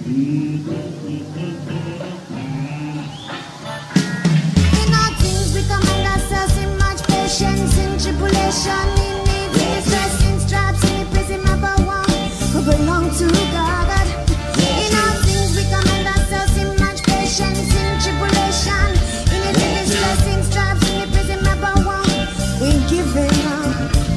In all things we command ourselves in much patience, in tribulation, in need, in stress, in stripes, in prison, number one, who belong to God. In all things we command ourselves in much patience, in tribulation, in need, in stress, in stripes, in prison, number one, we giving up.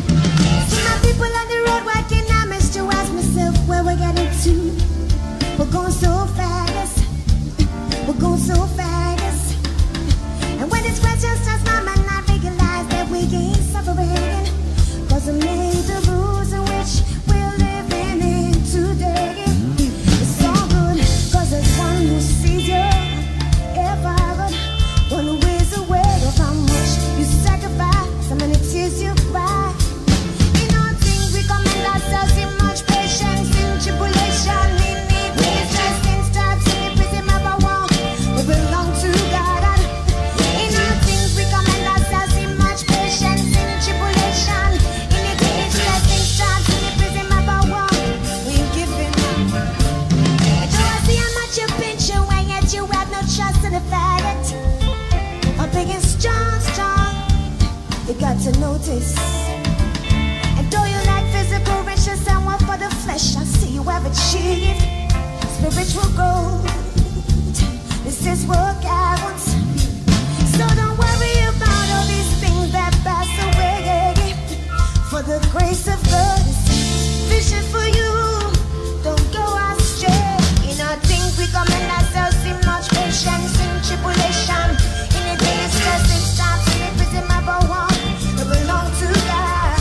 See my people on the road walking, I miss to ask myself where we're getting to. We're going so fast, we're going so fast. And when this question starts, my mind, I realize that we ain't separating. Cause we made the rules in which we're living in today. It's all good, cause there's one who sees you ever good. One who is aware of how much you sacrifice, how many tears you cry. In all things we command ourselves in much patience, in tribulation, in need, in stress, in stripes, in prison, number one, we belong to God. In all things we command ourselves in much patience, in tribulation, in need, in stress, in stripes, in prison, number one, we giving up. And though I see how much you've been through, and yet you have no trust in the fact of being strong, strong, you got to notice. And though you like physical riches and work for the flesh, I see you have achieved spiritual growth. This is what God wants. So don't worry about all these things that pass away. For the grace of God is sufficient for you. Don't go astray. In all things we command ourselves in much patience, in tribulation, in the day of stress, in stops, in the prison, my one, we belong to God.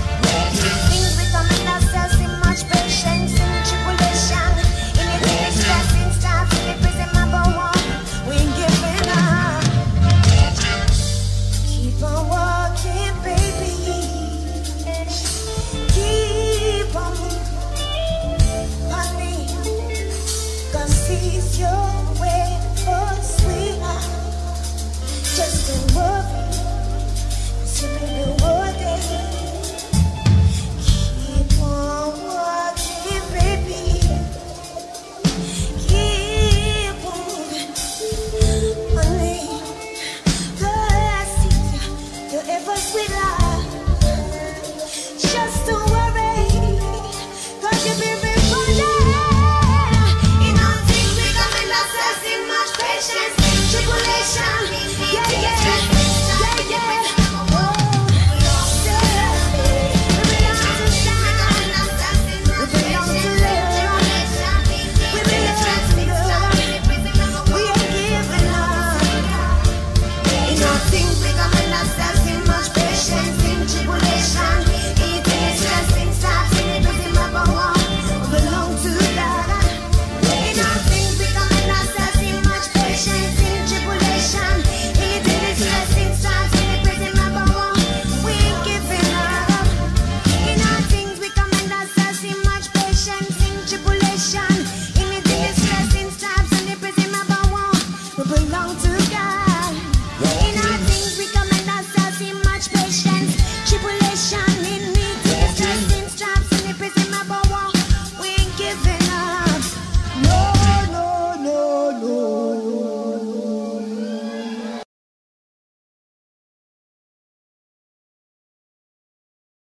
Things we command ourselves in much patience, in tribulation, in the day of stress, in stops, in the prison, my one, we ain't giving up. Keep on walking, baby. Keep on, honey, 'cause he's yours.